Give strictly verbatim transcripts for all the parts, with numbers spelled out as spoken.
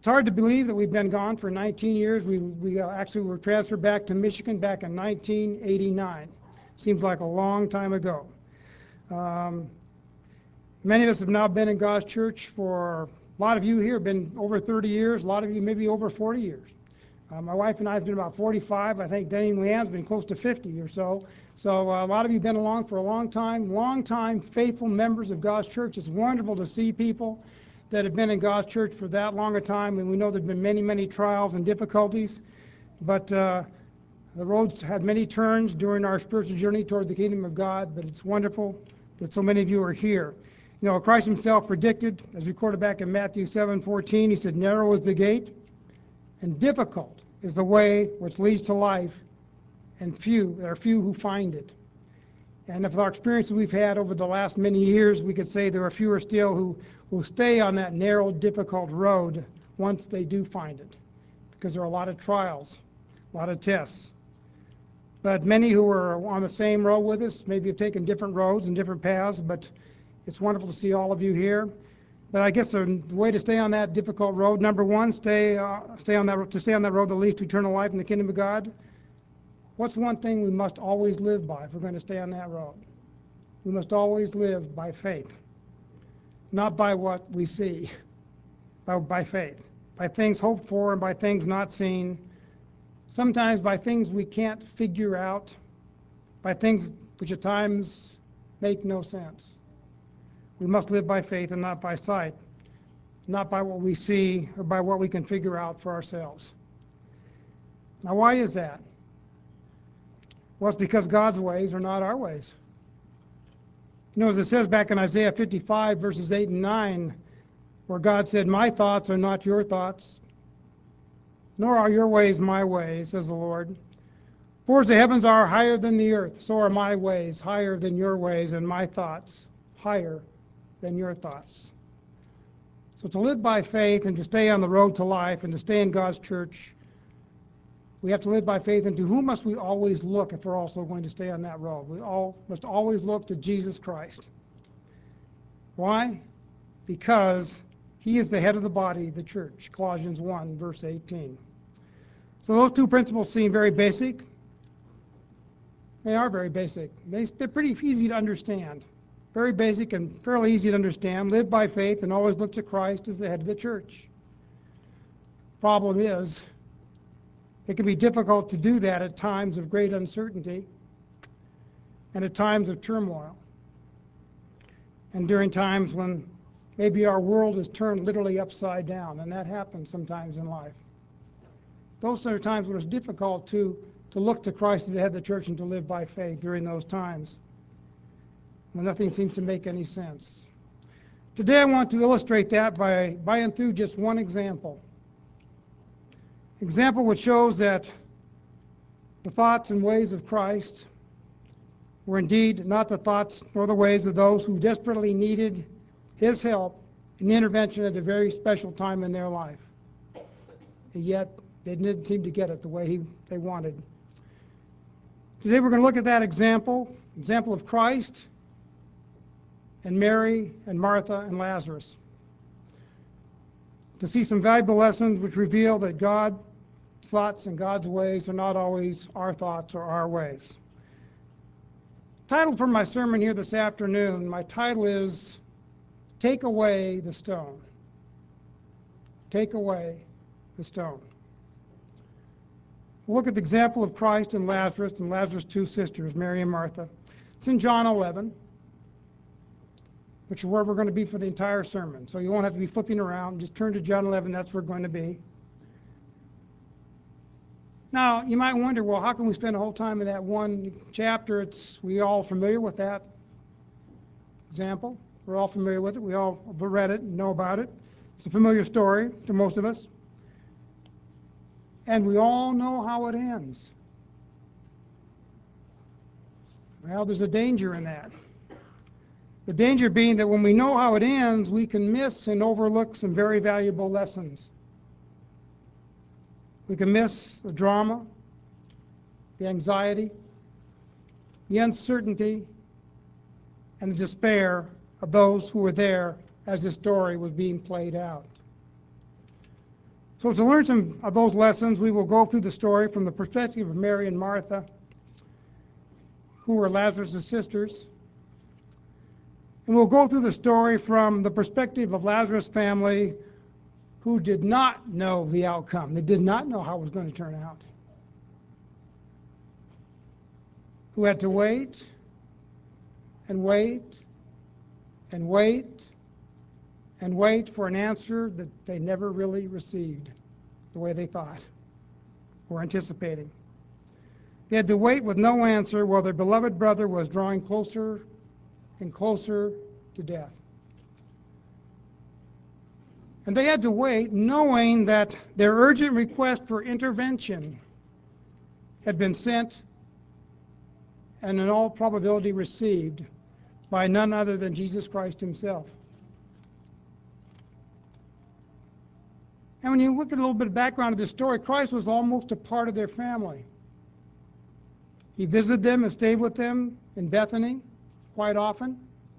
It's hard to believe that we've been gone for nineteen years. We, we actually were transferred back to Michigan back in nineteen eighty-nine. Seems like a long time ago. Um, many of us have now been in God's church for, a lot of you here have been over thirty years, a lot of you maybe over forty years. Uh, my wife and I have been about forty-five. I think Denny and Leanne's been close to fifty or so. So uh, a lot of you have been along for a long time, long time faithful members of God's church. It's wonderful to see people that have been in God's church for that long a time, and we know there have been many, many trials and difficulties. But uh, the roads had many turns during our spiritual journey toward the kingdom of God, but it's wonderful that so many of you are here. You know, Christ himself predicted, as recorded back in Matthew seven fourteen, he said, narrow is the gate, and difficult is the way which leads to life, and few, there are few who find it. And if our experiences we've had over the last many years, we could say there are fewer still who will stay on that narrow, difficult road once they do find it, because there are a lot of trials, a lot of tests. But many who are on the same road with us maybe have taken different roads and different paths, but it's wonderful to see all of you here. But I guess the way to stay on that difficult road, number one, stay, uh, stay on that, to stay on that road that leads to eternal life in the kingdom of God. What's one thing we must always live by if we're going to stay on that road? We must always live by faith, not by what we see, but by faith, by things hoped for and by things not seen, sometimes by things we can't figure out, by things which at times make no sense. We must live by faith and not by sight, not by what we see or by what we can figure out for ourselves. Now, why is that? Well, it's because God's ways are not our ways. You know, as it says back in Isaiah fifty-five, verses eight and nine, where God said, my thoughts are not your thoughts, nor are your ways my ways, says the Lord. For as the heavens are higher than the earth, so are my ways higher than your ways, and my thoughts higher than your thoughts. So to live by faith and to stay on the road to life and to stay in God's church, we have to live by faith. And to whom must we always look if we're also going to stay on that road? We all must always look to Jesus Christ. Why? Because he is the head of the body, the church, Colossians one, verse eighteen. So those two principles seem very basic. They are very basic. They, they're pretty easy to understand. Very basic and fairly easy to understand. Live by faith and always look to Christ as the head of the church. Problem is, it can be difficult to do that at times of great uncertainty and at times of turmoil. And during times when maybe our world is turned literally upside down, and that happens sometimes in life. Those are times when it's difficult to, to look to Christ as the head of the church and to live by faith during those times when nothing seems to make any sense. Today I want to illustrate that by, by and through just one example. Example which shows that the thoughts and ways of Christ were indeed not the thoughts nor the ways of those who desperately needed his help and intervention at a very special time in their life. And yet they didn't seem to get it the way he, they wanted. Today we're going to look at that example, example of Christ and Mary and Martha and Lazarus, to see some valuable lessons which reveal that God's thoughts and God's ways are not always our thoughts or our ways. Title for my sermon here this afternoon, my title is Take Away the Stone. Take Away the Stone. We'll look at the example of Christ and Lazarus and Lazarus' two sisters, Mary and Martha. It's in John eleven, which is where we're going to be for the entire sermon. So you won't have to be flipping around. Just turn to John eleven, that's where we're going to be. Now, you might wonder, well, how can we spend the whole time in that one chapter? It's, we all familiar with that example. We're all familiar with it. We all have read it and know about it. It's a familiar story to most of us. And we all know how it ends. Well, there's a danger in that. The danger being that when we know how it ends, we can miss and overlook some very valuable lessons. We can miss the drama, the anxiety, the uncertainty, and the despair of those who were there as the story was being played out. So to learn some of those lessons, we will go through the story from the perspective of Mary and Martha, who were Lazarus' sisters. And we'll go through the story from the perspective of Lazarus' family, who did not know the outcome. They did not know how it was going to turn out. Who had to wait and wait and wait and wait for an answer that they never really received the way they thought or anticipating. They had to wait with no answer while their beloved brother was drawing closer and closer to death. And they had to wait knowing that their urgent request for intervention had been sent and in all probability received by none other than Jesus Christ himself. And when you look at a little bit of background of this story, Christ was almost a part of their family. He visited them and stayed with them in Bethany quite often.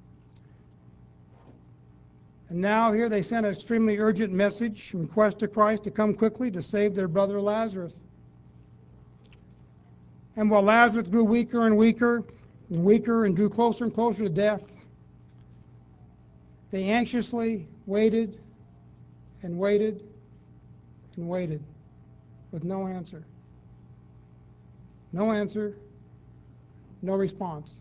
And now here they sent an extremely urgent message, request to Christ to come quickly to save their brother Lazarus. And while Lazarus grew weaker and weaker and weaker and drew closer and closer to death, they anxiously waited and waited and waited with no answer. No answer, no response.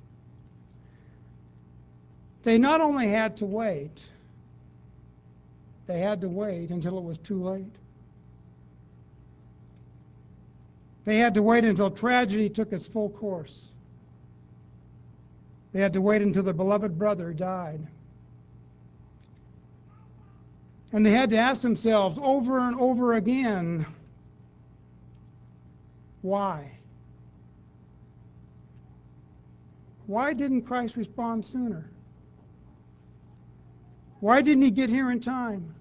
They not only had to wait, they had to wait until it was too late. They had to wait until tragedy took its full course. They had to wait until their beloved brother died. And they had to ask themselves over and over again, why? Why didn't Christ respond sooner? Why didn't he get here in time?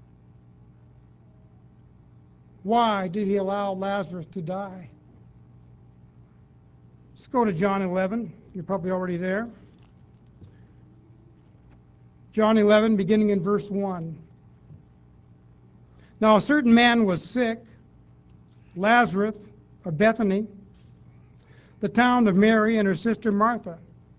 Why did he allow Lazarus to die? Let's go to John eleven. You're probably already there. John eleven, beginning in verse one. Now a certain man was sick, Lazarus of Bethany, the town of Mary and her sister Martha.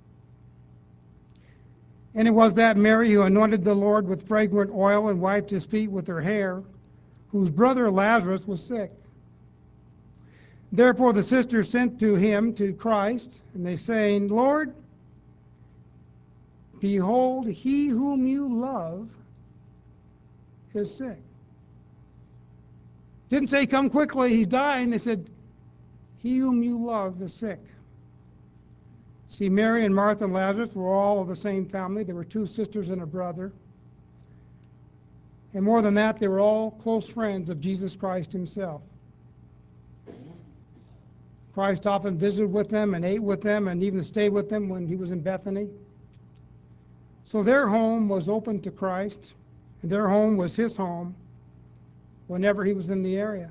And it was that Mary who anointed the Lord with fragrant oil and wiped his feet with her hair, whose brother Lazarus was sick. Therefore the sisters sent to him, to Christ, and they saying, Lord, behold, he whom you love is sick. Didn't say, come quickly, he's dying. They said, he whom you love is sick. See, Mary and Martha and Lazarus were all of the same family. There were two sisters and a brother. And more than that, they were all close friends of Jesus Christ himself. Christ often visited with them and ate with them and even stayed with them when he was in Bethany. So their home was open to Christ, and their home was his home whenever he was in the area.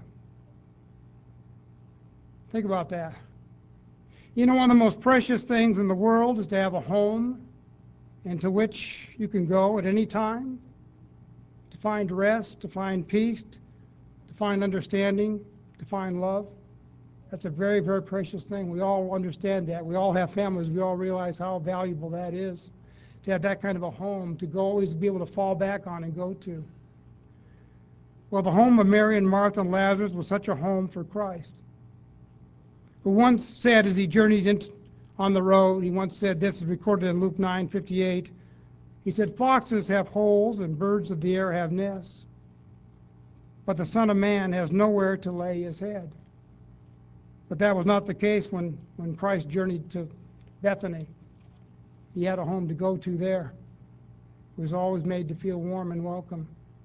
Think about that. You know, one of the most precious things in the world is to have a home into which you can go at any time to find rest, to find peace, to find understanding, to find love. That's a very, very precious thing. We all understand that. We all have families. We all realize how valuable that is, to have that kind of a home, to go always be able to fall back on and go to. Well, the home of Mary and Martha and Lazarus was such a home for Christ, who once said as he journeyed in on the road, he once said, this is recorded in Luke nine fifty-eight, he said, foxes have holes and birds of the air have nests, but the Son of Man has nowhere to lay his head. But that was not the case when, when Christ journeyed to Bethany. He had a home to go to there. He was always made to feel warm and welcome.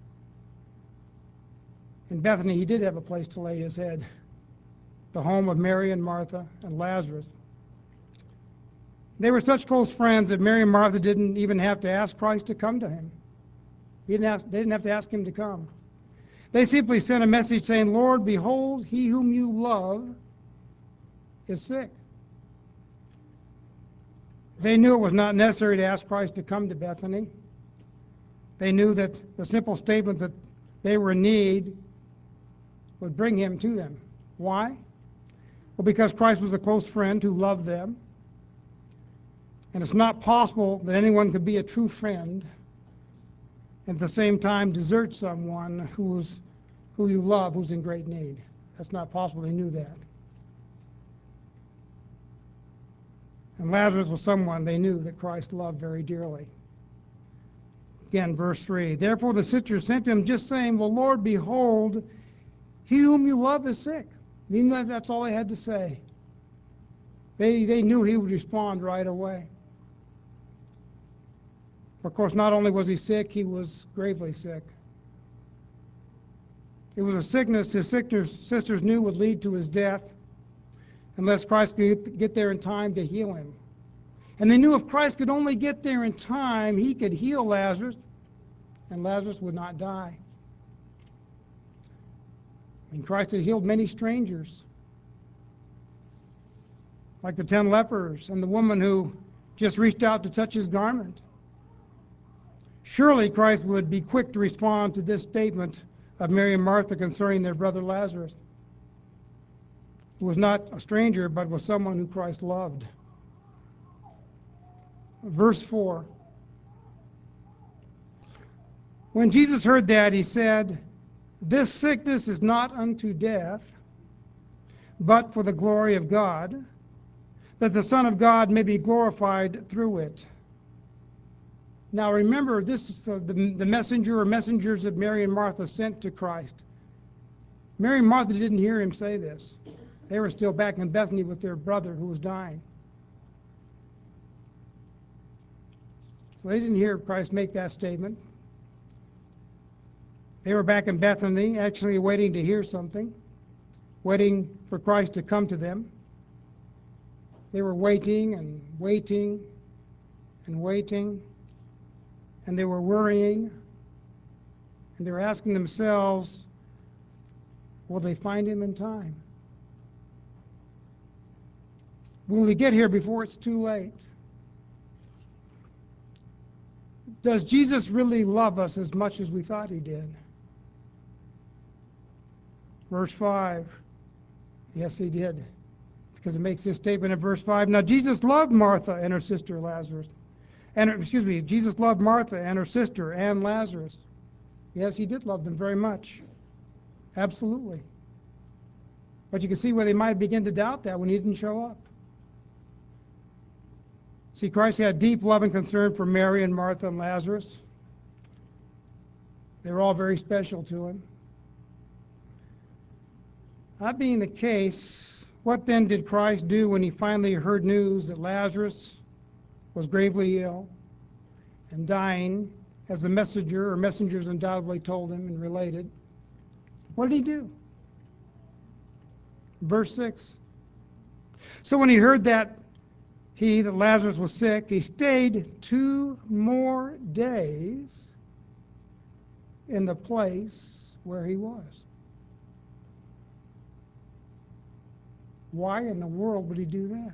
In Bethany, he did have a place to lay his head, the home of Mary and Martha and Lazarus. They were such close friends that Mary and Martha didn't even have to ask Christ to come to him. He didn't have, they didn't have to ask him to come. They simply sent a message saying, Lord, behold, he whom you love is sick. They knew it was not necessary to ask Christ to come to Bethany. They knew that the simple statement that they were in need would bring him to them. Why? Well, because Christ was a close friend who loved them. And it's not possible that anyone could be a true friend and at the same time desert someone who's, who you love, who's in great need. That's not possible. They knew that. And Lazarus was someone they knew that Christ loved very dearly. Again, verse three. Therefore the sisters sent to him, just saying, well, Lord, behold, he whom you love is sick. I mean, that, that's all they had to say. They, they knew he would respond right away. Of course, not only was he sick, he was gravely sick. It was a sickness his sisters, sisters knew would lead to his death unless Christ could get there in time to heal him. And they knew if Christ could only get there in time, he could heal Lazarus, and Lazarus would not die. And Christ had healed many strangers, like the ten lepers and the woman who just reached out to touch his garment. Surely Christ would be quick to respond to this statement of Mary and Martha concerning their brother Lazarus, who was not a stranger, but was someone who Christ loved. Verse four. When Jesus heard that, he said, this sickness is not unto death, but for the glory of God, that the Son of God may be glorified through it. Now remember, this is the, the, the messenger or messengers that Mary and Martha sent to Christ. Mary and Martha didn't hear him say this. They were still back in Bethany with their brother who was dying. So they didn't hear Christ make that statement. They were back in Bethany, actually waiting to hear something, waiting for Christ to come to them. They were waiting and waiting and waiting, and they were worrying, and they were asking themselves, will they find him in time? Will he get here before it's too late? Does Jesus really love us as much as we thought he did? Verse five. Yes, he did. Because it makes this statement in verse five. Now Jesus loved Martha and her sister Lazarus. And excuse me, Jesus loved Martha and her sister and Lazarus. Yes, he did love them very much. Absolutely. But you can see where they might begin to doubt that when he didn't show up. See, Christ had deep love and concern for Mary and Martha and Lazarus. They were all very special to him. That being the case, what then did Christ do when he finally heard news that Lazarus was gravely ill and dying, as the messenger or messengers undoubtedly told him and related? What did he do? Verse six. So when he heard that he, that Lazarus was sick, he stayed two more days in the place where he was. Why in the world would he do that?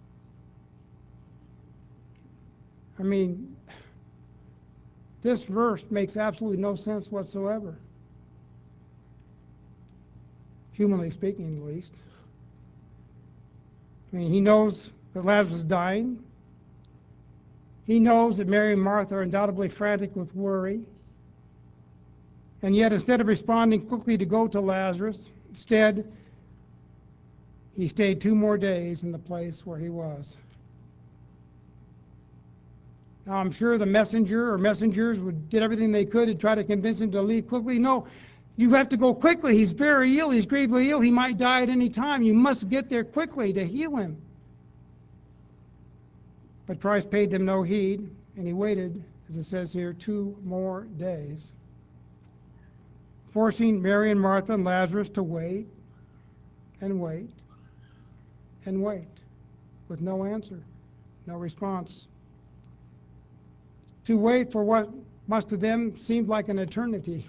I mean, this verse makes absolutely no sense whatsoever. Humanly speaking, at least. I mean, he knows that Lazarus is dying. He knows that Mary and Martha are undoubtedly frantic with worry. And yet, instead of responding quickly to go to Lazarus, instead, he stayed two more days in the place where he was. Now, I'm sure the messenger or messengers would, did everything they could to try to convince him to leave quickly. No, you have to go quickly. He's very ill. He's gravely ill. He might die at any time. You must get there quickly to heal him. But Christ paid them no heed, and he waited, as it says here, two more days, forcing Mary and Martha and Lazarus to wait and wait and wait with no answer, no response. To wait for what must to them seemed like an eternity.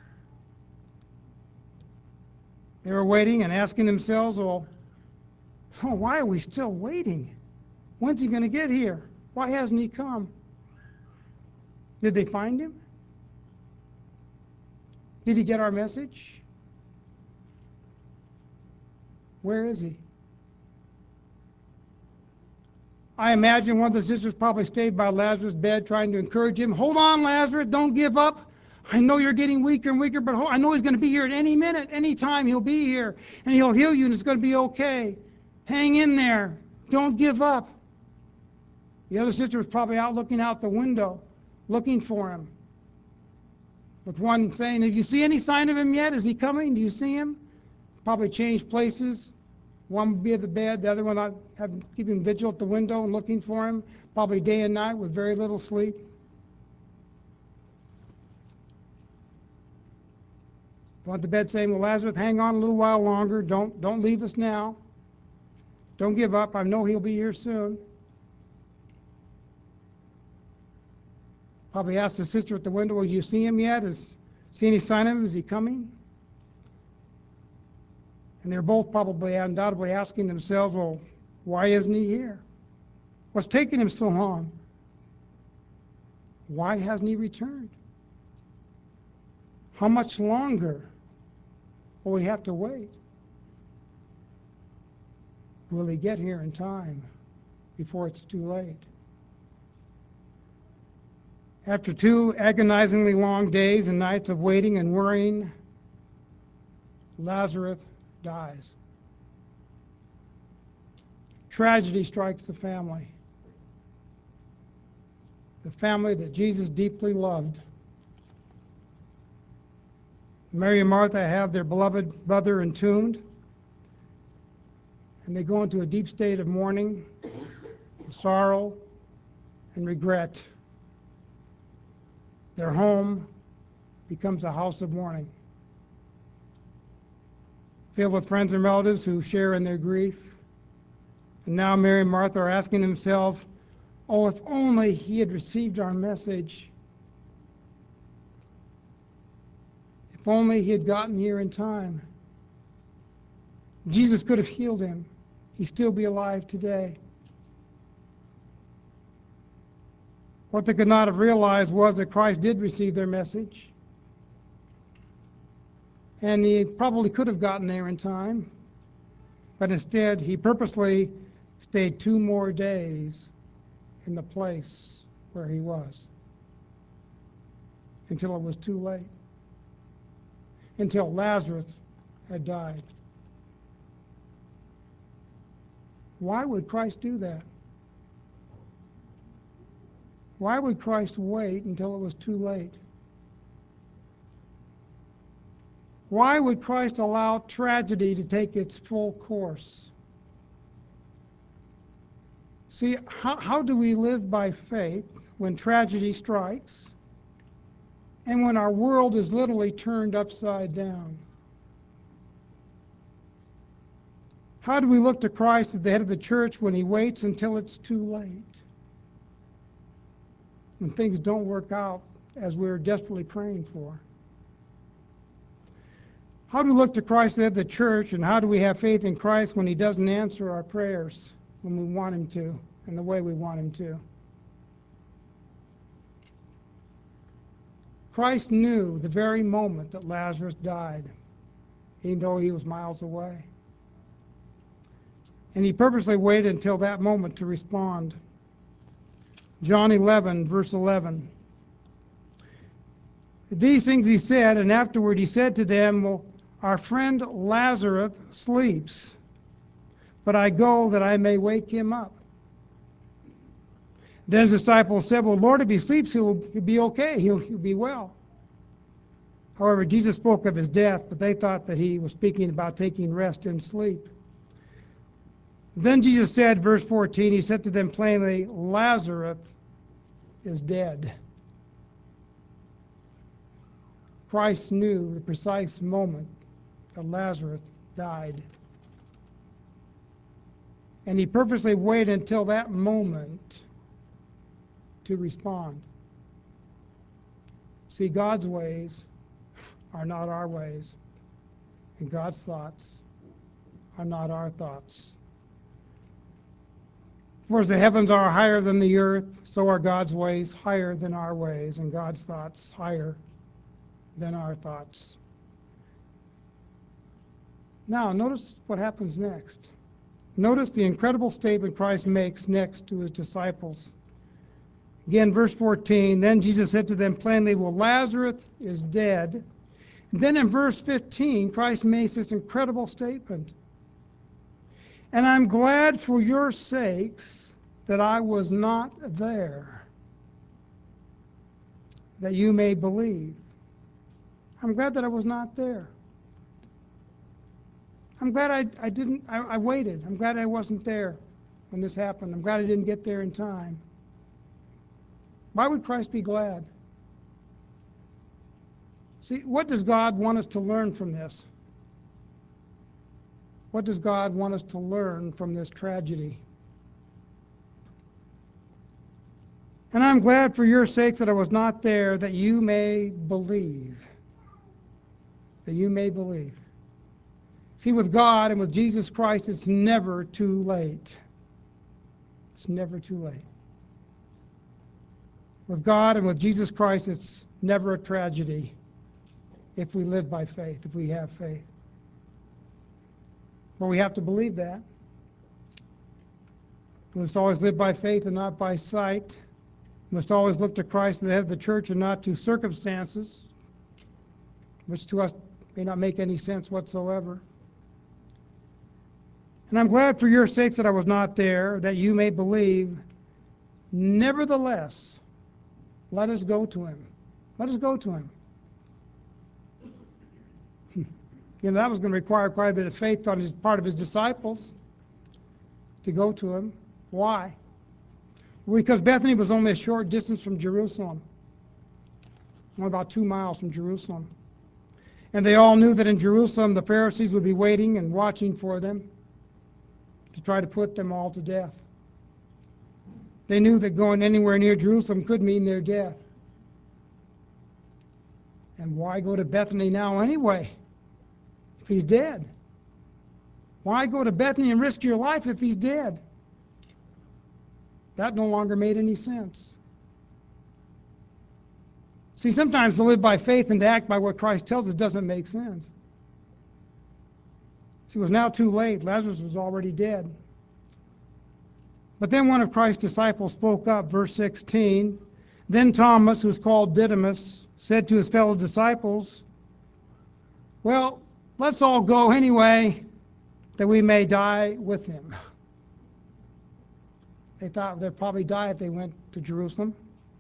They were waiting and asking themselves, well, oh, why are we still waiting? When's he going to get here? Why hasn't he come? Did they find him? Did he get our message? Where is he? I imagine one of the sisters probably stayed by Lazarus' bed trying to encourage him. Hold on, Lazarus, don't give up. I know you're getting weaker and weaker, but I know he's going to be here at any minute, any time. He'll be here, and he'll heal you, and it's going to be okay. Hang in there. Don't give up. The other sister was probably out looking out the window, looking for him, with one saying, have you seen any sign of him yet? Is he coming? Do you see him? Probably changed places. One would be at the bed, the other one I'd have keeping vigil at the window and looking for him, probably day and night with very little sleep. One at the bed saying, well, Lazarus, hang on a little while longer. Don't, don't leave us now. Don't give up. I know he'll be here soon. Probably asked the sister at the window, well, you see him yet? Is, see any sign of him? Is he coming? And they're both probably undoubtedly asking themselves, well, why isn't he here? What's taking him so long? Why hasn't he returned? How much longer will we have to wait? Will he get here in time before it's too late? After two agonizingly long days and nights of waiting and worrying, Lazarus dies. Tragedy strikes the family. The family that Jesus deeply loved. Mary and Martha have their beloved brother entombed, and they go into a deep state of mourning, sorrow, and regret. Their home becomes a house of mourning, filled with friends and relatives who share in their grief. And now Mary and Martha are asking themselves, oh, if only he had received our message. If only he had gotten here in time. Jesus could have healed him. He'd still be alive today. What they could not have realized was that Christ did receive their message. And he probably could have gotten there in time, but instead he purposely stayed two more days in the place where he was until it was too late, until Lazarus had died. Why would Christ do that? Why would Christ wait until it was too late? Why would Christ allow tragedy to take its full course? See, how, how do we live by faith when tragedy strikes and when our world is literally turned upside down? How do we look to Christ at the head of the church when he waits until it's too late? When things don't work out as we're desperately praying for? How do we look to Christ at the church, and how do we have faith in Christ when he doesn't answer our prayers when we want him to, and the way we want him to? Christ knew the very moment that Lazarus died, even though he was miles away. And he purposely waited until that moment to respond. John eleven, verse eleven. These things he said, and afterward he said to them, well, our friend Lazarus sleeps, but I go that I may wake him up. Then his disciples said, well, Lord, if he sleeps, he'll, he'll be okay. He'll, he'll be well. However, Jesus spoke of his death, but they thought that he was speaking about taking rest in sleep. Then Jesus said, verse fourteen, he said to them plainly, Lazarus is dead. Christ knew the precise moment that Lazarus died. And he purposely waited until that moment to respond. See, God's ways are not our ways, and God's thoughts are not our thoughts. For as the heavens are higher than the earth, so are God's ways higher than our ways, and God's thoughts higher than our thoughts. Now, notice what happens next. Notice the incredible statement Christ makes next to his disciples. Again, verse fourteen, then Jesus said to them plainly, well, Lazarus is dead. And then in verse fifteen, Christ makes this incredible statement. And I'm glad for your sakes that I was not there, that you may believe. I'm glad that I was not there. I'm glad I, I didn't, I, I waited. I'm glad I wasn't there when this happened. I'm glad I didn't get there in time. Why would Christ be glad? See, what does God want us to learn from this? What does God want us to learn from this tragedy? And I'm glad for your sakes that I was not there, that you may believe. That you may believe. See, with God and with Jesus Christ, it's never too late. It's never too late. With God and with Jesus Christ, it's never a tragedy if we live by faith, if we have faith. But we have to believe that. We must always live by faith and not by sight. We must always look to Christ, the head of the church, and not to circumstances, which to us may not make any sense whatsoever. And I'm glad for your sakes that I was not there, that you may believe. Nevertheless, let us go to him. Let us go to him. You know, that was going to require quite a bit of faith on his part of his disciples to go to him. Why? Because Bethany was only a short distance from Jerusalem, only about two miles from Jerusalem. And they all knew that in Jerusalem the Pharisees would be waiting and watching for them to try to put them all to death. They knew that going anywhere near Jerusalem could mean their death. And why go to Bethany now anyway, if he's dead? Why go to Bethany and risk your life if he's dead? That no longer made any sense. See, sometimes to live by faith and to act by what Christ tells us doesn't make sense. See, it was now too late. Lazarus was already dead. But then one of Christ's disciples spoke up, verse sixteen. Then Thomas, who's called Didymus, said to his fellow disciples, well, let's all go anyway, that we may die with him. They thought they'd probably die if they went to Jerusalem.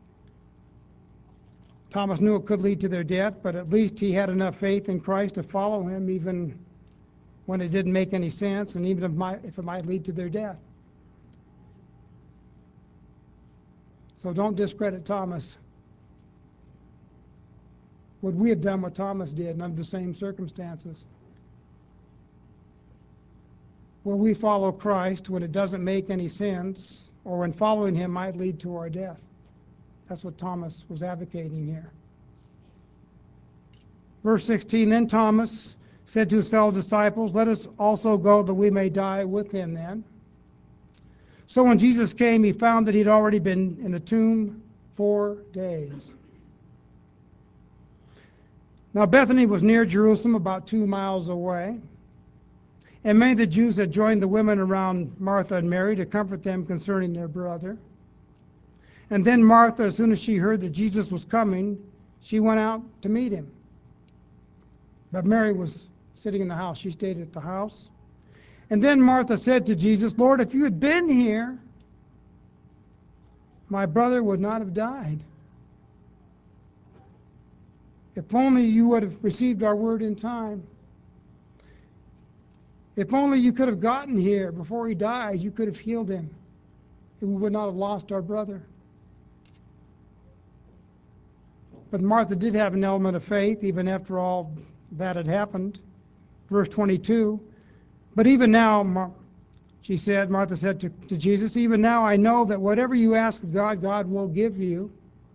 Thomas knew it could lead to their death, but at least he had enough faith in Christ to follow him even when it didn't make any sense, and even if, might, if it might lead to their death. So don't discredit Thomas. Would we have done what Thomas did under the same circumstances? Will we follow Christ when it doesn't make any sense, or when following him might lead to our death? That's what Thomas was advocating here. Verse sixteen, then Thomas said to his fellow disciples, let us also go that we may die with him then. So when Jesus came, he found that he'd already been in the tomb four days. Now Bethany was near Jerusalem, about two miles away. And many of the Jews had joined the women around Martha and Mary to comfort them concerning their brother. And then Martha, as soon as she heard that Jesus was coming, she went out to meet him. But Mary was sitting in the house. She stayed at the house. And then Martha said to Jesus, Lord, if you had been here, my brother would not have died. If only you would have received our word in time. If only you could have gotten here before he died, you could have healed him, and we would not have lost our brother. But Martha did have an element of faith, even after all that had happened. Verse twenty-two, but even now, Mar- she said, Martha said to, to Jesus, even now I know that whatever you ask of God, God will give you.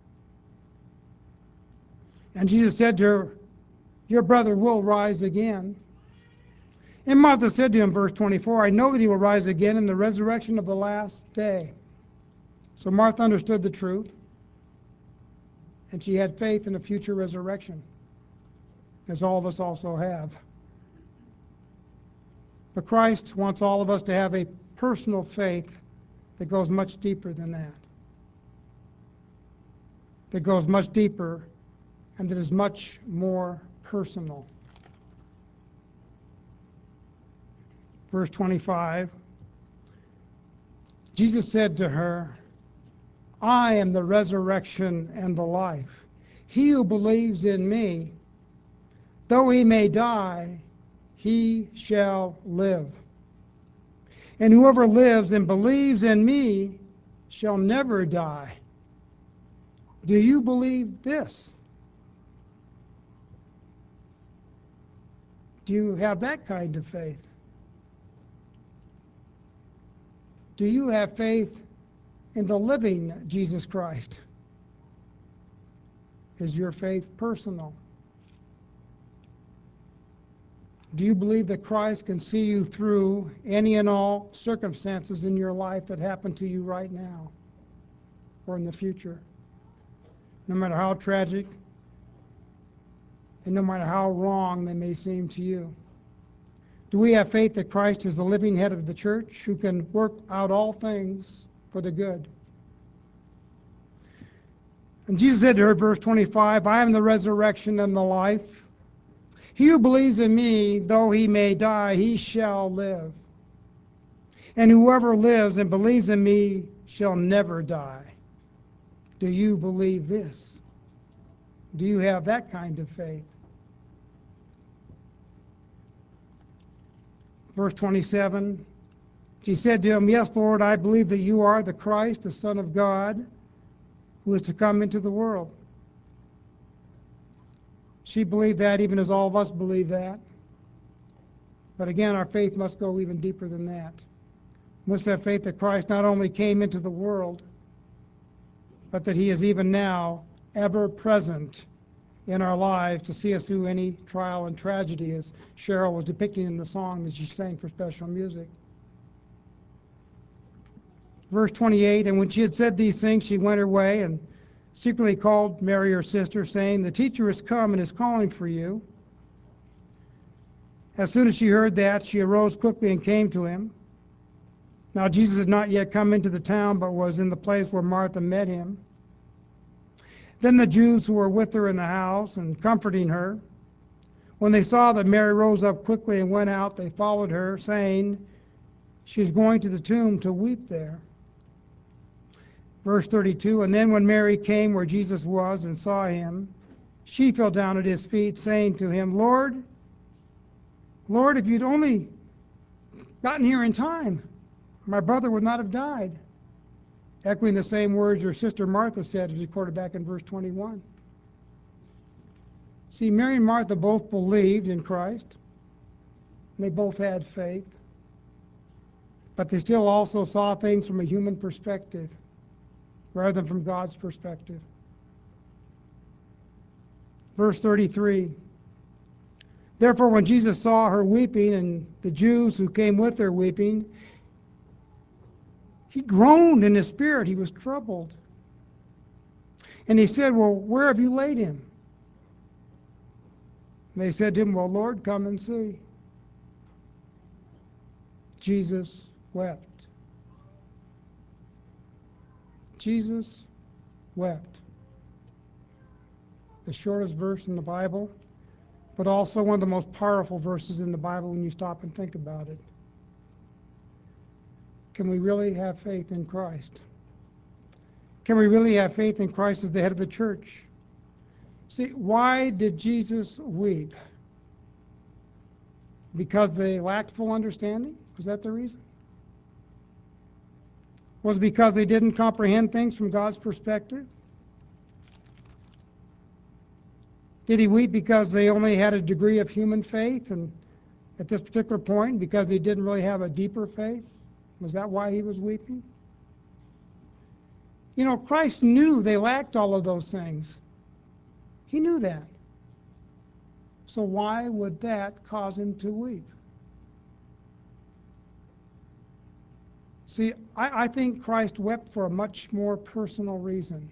And Jesus said to her, your brother will rise again. And Martha said to him, verse twenty-four, I know that he will rise again in the resurrection of the last day. So Martha understood the truth, and she had faith in a future resurrection, as all of us also have. But Christ wants all of us to have a personal faith that goes much deeper than that. That goes much deeper and that is much more personal. Verse twenty-five, Jesus said to her, I am the resurrection and the life. He who believes in me, though he may die, he shall live. And whoever lives and believes in me shall never die. Do you believe this? Do you have that kind of faith? Do you have faith in the living Jesus Christ? Is your faith personal? Do you believe that Christ can see you through any and all circumstances in your life that happen to you right now or in the future? No matter how tragic and no matter how wrong they may seem to you. Do we have faith that Christ is the living head of the church who can work out all things for the good? And Jesus said to her, verse twenty-five, I am the resurrection and the life. He who believes in me, though he may die, he shall live. And whoever lives and believes in me shall never die. Do you believe this? Do you have that kind of faith? Verse twenty-seven, she said to him, yes, Lord, I believe that you are the Christ, the Son of God, who is to come into the world. She believed that even as all of us believe that. But again, our faith must go even deeper than that. We must have faith that Christ not only came into the world, but that he is even now ever present in our lives to see us through any trial and tragedy, as Cheryl was depicting in the song that she sang for special music. Verse twenty-eight, and when she had said these things, she went her way and secretly called Mary her sister, saying, the teacher is come and is calling for you. As soon as she heard that, she arose quickly and came to him. Now Jesus had not yet come into the town, but was in the place where Martha met him. Then the Jews who were with her in the house and comforting her, when they saw that Mary rose up quickly and went out, they followed her, saying, she is going to the tomb to weep there. Verse thirty-two, and then when Mary came where Jesus was and saw him, she fell down at his feet, saying to him, Lord, Lord, if you'd only gotten here in time, my brother would not have died. Echoing the same words her sister Martha said, as recorded back in verse twenty-one. See, Mary and Martha both believed in Christ. And they both had faith. But they still also saw things from a human perspective, rather than from God's perspective. Verse thirty-three, therefore when Jesus saw her weeping, and the Jews who came with her weeping, he groaned in his spirit, he was troubled. And he said, well, where have you laid him? And they said to him, well, Lord, come and see. Jesus wept. Jesus wept. The shortest verse in the Bible, but also one of the most powerful verses in the Bible when you stop and think about it. Can we really have faith in Christ? Can we really have faith in Christ as the head of the church? See, why did Jesus weep? Because they lacked full understanding? Was that the reason? Was it because they didn't comprehend things from God's perspective? Did he weep because they only had a degree of human faith, and at this particular point, because they didn't really have a deeper faith? Was that why he was weeping? You know, Christ knew they lacked all of those things. He knew that. So why would that cause him to weep? See, I, I think Christ wept for a much more personal reason.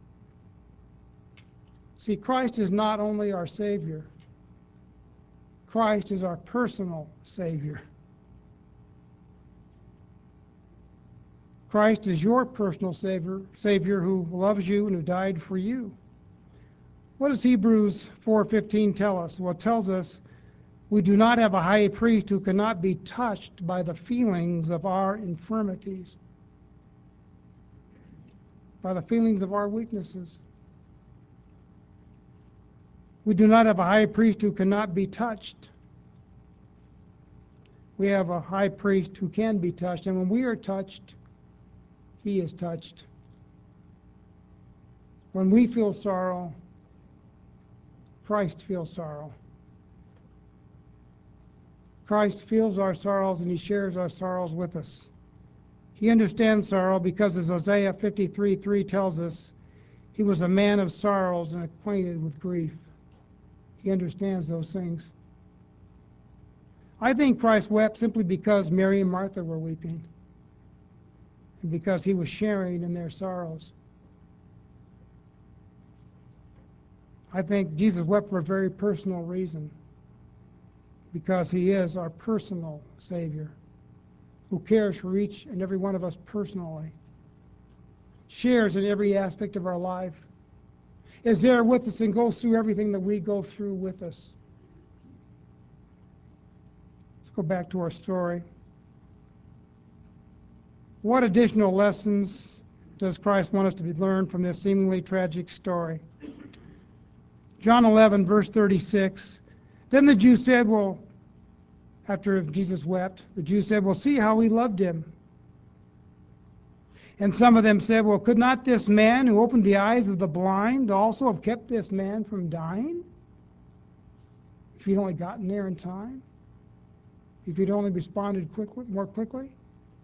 See, Christ is not only our Savior. Christ is our personal Savior. Christ is your personal Savior, Savior who loves you and who died for you. What does Hebrews four fifteen tell us? Well, it tells us we do not have a high priest who cannot be touched by the feelings of our infirmities, by the feelings of our weaknesses. We do not have a high priest who cannot be touched. We have a high priest who can be touched, and when we are touched, he is touched. When we feel sorrow, Christ feels sorrow. Christ feels our sorrows and he shares our sorrows with us. He understands sorrow because, as Isaiah fifty-three three tells us, he was a man of sorrows and acquainted with grief. He understands those things. I think Christ wept simply because Mary and Martha were weeping and because he was sharing in their sorrows. I think Jesus wept for a very personal reason, because he is our personal Savior who cares for each and every one of us personally, shares in every aspect of our life, is there with us and goes through everything that we go through with us. Let's go back to our story. What additional lessons does Christ want us to be learned from this seemingly tragic story? John eleven, verse thirty-six. Then the Jews said, well, after Jesus wept, the Jews said, well, see how he loved him. And some of them said, well, could not this man who opened the eyes of the blind also have kept this man from dying? If he'd only gotten there in time? If he'd only responded quickly, more quickly?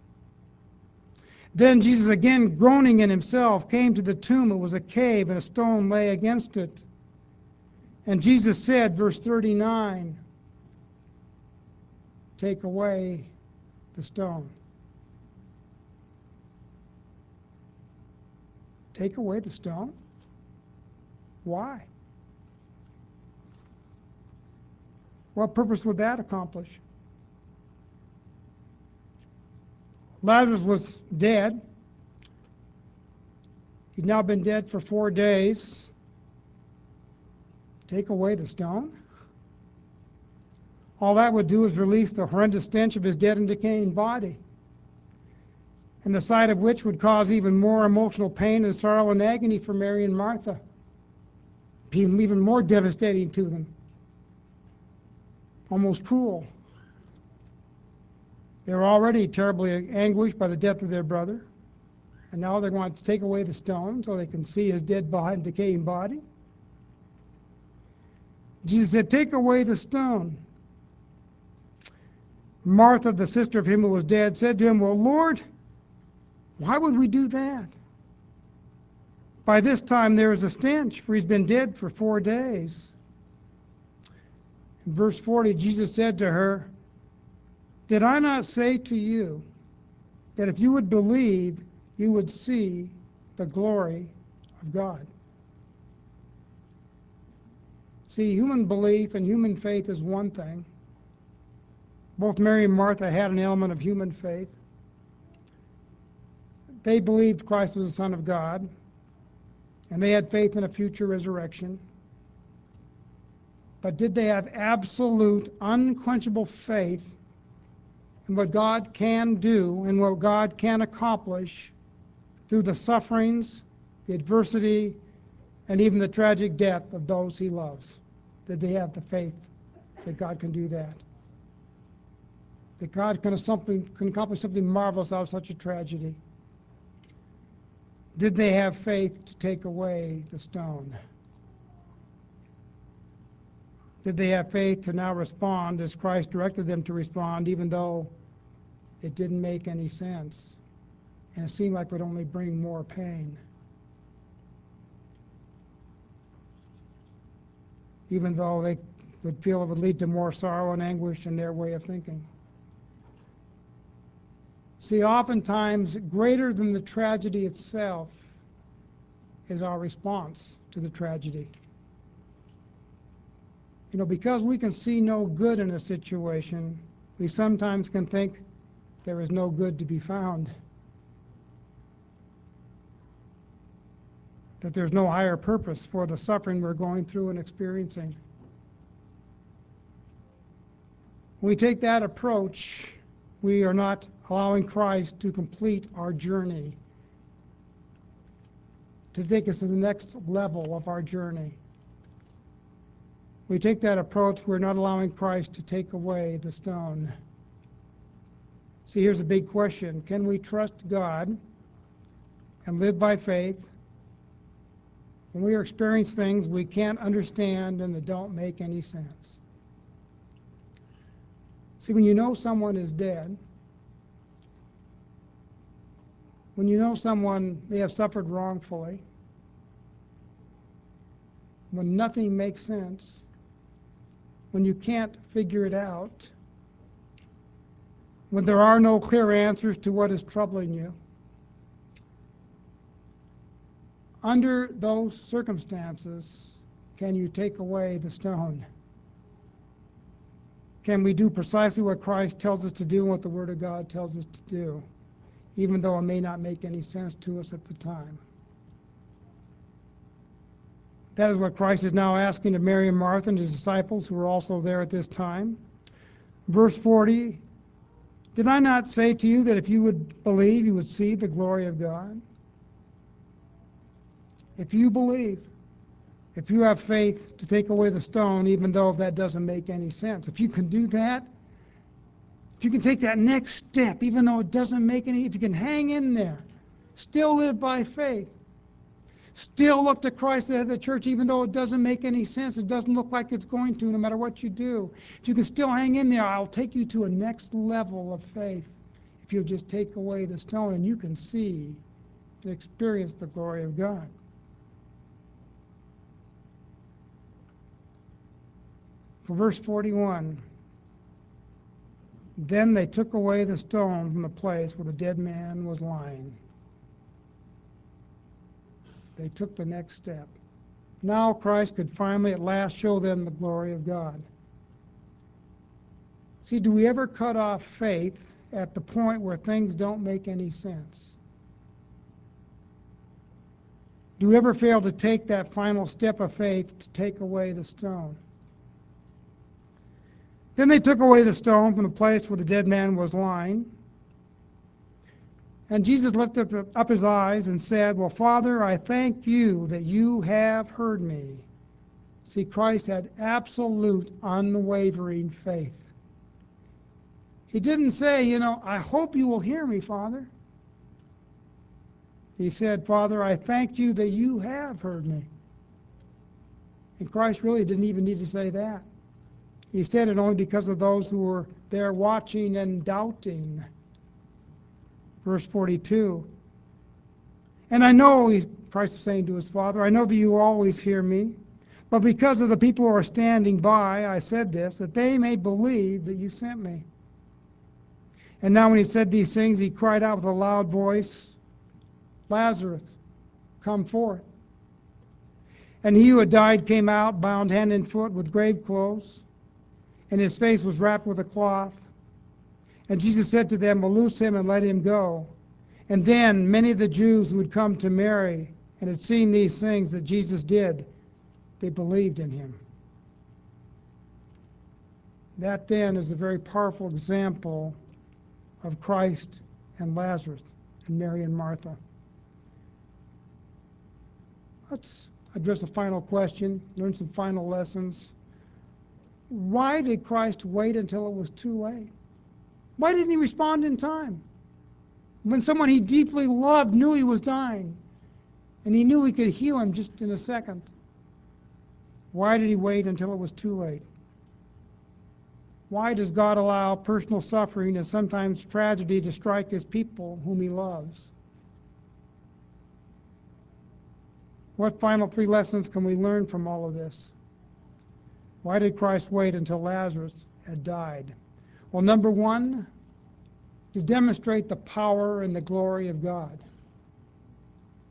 Then Jesus, again groaning in himself, came to the tomb. It was a cave, and a stone lay against it. And Jesus said, verse thirty-nine, take away the stone. Take away the stone? Why? What purpose would that accomplish? Lazarus was dead. He'd now been dead for four days. Take away the stone? All that would do is release the horrendous stench of his dead and decaying body, and the sight of which would cause even more emotional pain and sorrow and agony for Mary and Martha, be even more devastating to them, almost cruel. They were already terribly anguished by the death of their brother, and now they're going to take away the stone so they can see his dead body and decaying body. Jesus said, take away the stone. Martha, the sister of him who was dead, said to him, well, Lord, why would we do that? By this time there is a stench, for he's been dead for four days. In verse forty, Jesus said to her, did I not say to you that if you would believe, you would see the glory of God? See, human belief and human faith is one thing. Both Mary and Martha had an element of human faith. They believed Christ was the Son of God, and they had faith in a future resurrection. But did they have absolute, unquenchable faith in what God can do and what God can accomplish through the sufferings, the adversity, and even the tragic death of those he loves? Did they have the faith that God can do that? That God can, something, can accomplish something marvelous out of such a tragedy? Did they have faith to take away the stone? Did they have faith to now respond as Christ directed them to respond, even though it didn't make any sense and it seemed like it would only bring more pain? Even though they would feel it would lead to more sorrow and anguish in their way of thinking. See, oftentimes, greater than the tragedy itself is our response to the tragedy. You know, because we can see no good in a situation, we sometimes can think there is no good to be found, that there's no higher purpose for the suffering we're going through and experiencing. When we take that approach, we are not allowing Christ to complete our journey, to take us to the next level of our journey. We take that approach, we're not allowing Christ to take away the stone. See, here's a big question. Can we trust God and live by faith when we experience things we can't understand and that don't make any sense? See, when you know someone is dead, when you know someone may have suffered wrongfully, when nothing makes sense, when you can't figure it out, when there are no clear answers to what is troubling you, under those circumstances, can you take away the stone? Can we do precisely what Christ tells us to do and what the Word of God tells us to do, even though it may not make any sense to us at the time? That is what Christ is now asking of Mary and Martha and his disciples who were also there at this time. Verse forty, did I not say to you that if you would believe, you would see the glory of God? If you believe, if you have faith to take away the stone, even though that doesn't make any sense, if you can do that, if you can take that next step, even though it doesn't make any, if you can hang in there, still live by faith, still look to Christ at the church, even though it doesn't make any sense, it doesn't look like it's going to, no matter what you do. If you can still hang in there, I'll take you to a next level of faith if you'll just take away the stone and you can see and experience the glory of God. For verse forty-one, then they took away the stone from the place where the dead man was lying. They took the next step. Now Christ could finally at last show them the glory of God. See, do we ever cut off faith at the point where things don't make any sense? Do we ever fail to take that final step of faith to take away the stone? Then they took away the stone from the place where the dead man was lying. And Jesus lifted up his eyes and said, well, Father, I thank you that you have heard me. See, Christ had absolute, unwavering faith. He didn't say, you know, I hope you will hear me, Father. He said, Father, I thank you that you have heard me. And Christ really didn't even need to say that. He said it only because of those who were there watching and doubting. Verse forty-two, and I know, he, Christ was saying to his Father, I know that you always hear me, but because of the people who are standing by, I said this, that they may believe that you sent me. And now when he said these things, he cried out with a loud voice, Lazarus, come forth. And he who had died came out, bound hand and foot with grave clothes, and his face was wrapped with a cloth. And Jesus said to them, well, loose him and let him go. And then many of the Jews who had come to Mary and had seen these things that Jesus did, they believed in him. That then is a very powerful example of Christ and Lazarus and Mary and Martha. Let's address a final question, learn some final lessons. Why did Christ wait until it was too late? Why didn't he respond in time? When someone he deeply loved knew he was dying, and he knew he could heal him just in a second. Why did he wait until it was too late? Why does God allow personal suffering and sometimes tragedy to strike his people whom he loves? What final three lessons can we learn from all of this? Why did Christ wait until Lazarus had died? Well, number one, to demonstrate the power and the glory of God.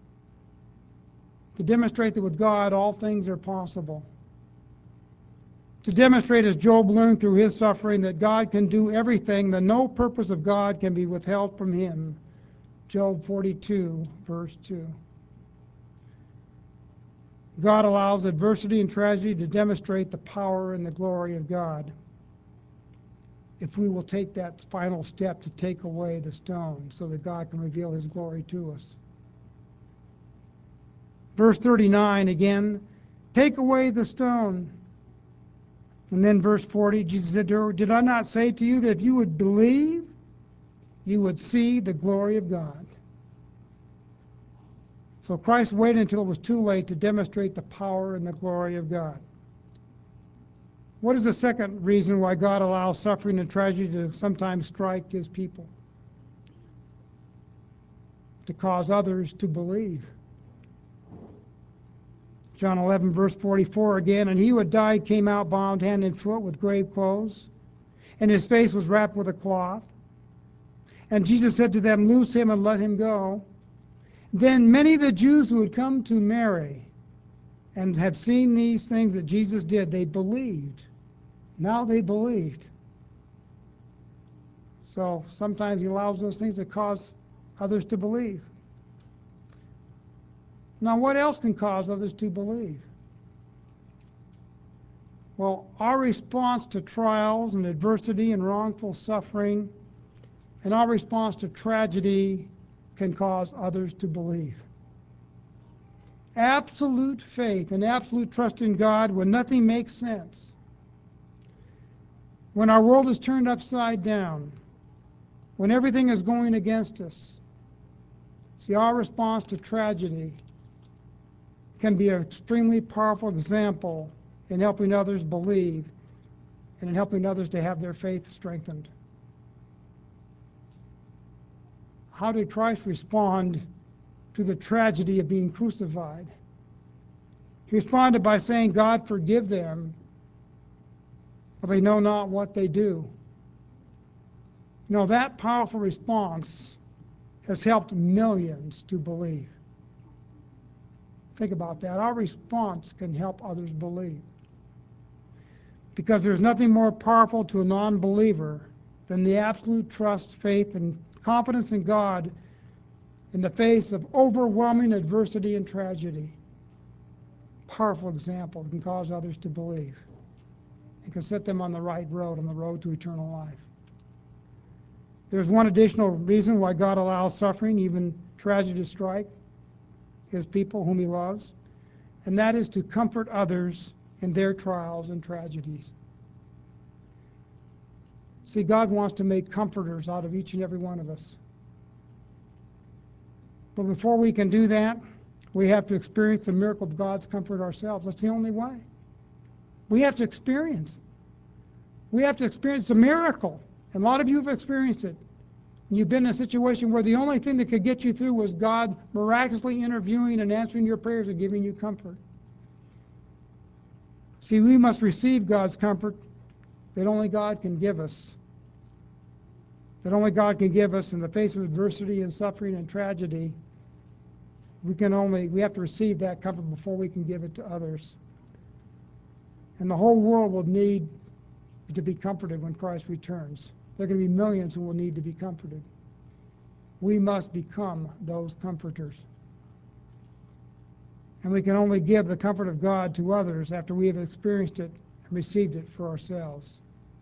To demonstrate that with God all things are possible. to demonstrate, as Job learned through his suffering, that God can do everything, that no purpose of God can be withheld from him. Job forty-two, verse two. God allows adversity and tragedy to demonstrate the power and the glory of God, if we will take that final step to take away the stone so that God can reveal his glory to us. Verse thirty-nine again, take away the stone. And then verse forty, Jesus said, did I not say to you that if you would believe, you would see the glory of God? So Christ waited until it was too late to demonstrate the power and the glory of God. What is the second reason why God allows suffering and tragedy to sometimes strike his people? To cause others to believe. John eleven, verse forty-four again, and he who had died came out bound hand and foot with grave clothes, and his face was wrapped with a cloth. And Jesus said to them, loose him and let him go. Then many of the Jews who had come to Mary and had seen these things that Jesus did, they believed. Now they believed. So sometimes he allows those things to cause others to believe. Now, what else can cause others to believe? Well, our response to trials and adversity and wrongful suffering and our response to tragedy can cause others to believe. Absolute faith and absolute trust in God when nothing makes sense, when our world is turned upside down, when everything is going against us. See, our response to tragedy can be an extremely powerful example in helping others believe and in helping others to have their faith strengthened. How did Christ respond to the tragedy of being crucified? He responded by saying, God, forgive them, for they know not what they do. You know, that powerful response has helped millions to believe. Think about that. Our response can help others believe. Because there's nothing more powerful to a non-believer than the absolute trust, faith, and confidence in God in the face of overwhelming adversity and tragedy. Powerful example that can cause others to believe and can set them on the right road, on the road to eternal life. There's one additional reason why God allows suffering, even tragedy, to strike his people whom he loves, and that is to comfort others in their trials and tragedies. See, God wants to make comforters out of each and every one of us. But before we can do that, we have to experience the miracle of God's comfort ourselves. That's the only way. We have to experience it. We have to experience the miracle. And a lot of you have experienced it. You've been in a situation where the only thing that could get you through was God miraculously interviewing and answering your prayers and giving you comfort. See, we must receive God's comfort that only God can give us. That only God can give us in the face of adversity and suffering and tragedy. We can only, we have to receive that comfort before we can give it to others. And the whole world will need to be comforted when Christ returns. There are going to be millions who will need to be comforted. We must become those comforters. And we can only give the comfort of God to others after we have experienced it and received it for ourselves.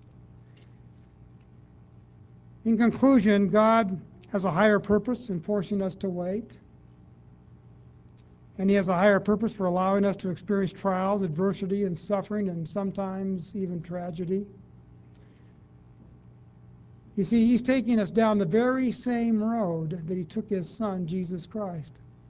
In conclusion, God has a higher purpose in forcing us to wait. And he has a higher purpose for allowing us to experience trials, adversity, and suffering, and sometimes even tragedy. You see, he's taking us down the very same road that he took his son, Jesus Christ,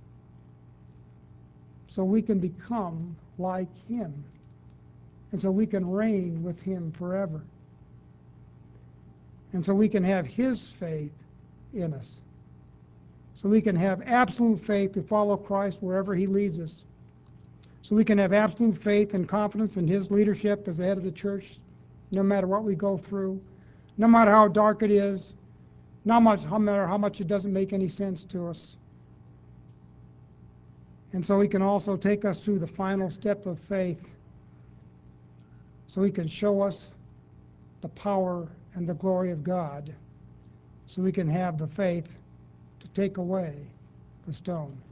so we can become like him, and so we can reign with him forever, and so we can have his faith in us, so we can have absolute faith to follow Christ wherever he leads us, so we can have absolute faith and confidence in his leadership as the head of the church, no matter what we go through, no matter how dark it is, no matter how much it doesn't make any sense to us. And so he can also take us through the final step of faith so he can show us the power and the glory of God, so we can have the faith to take away the stone.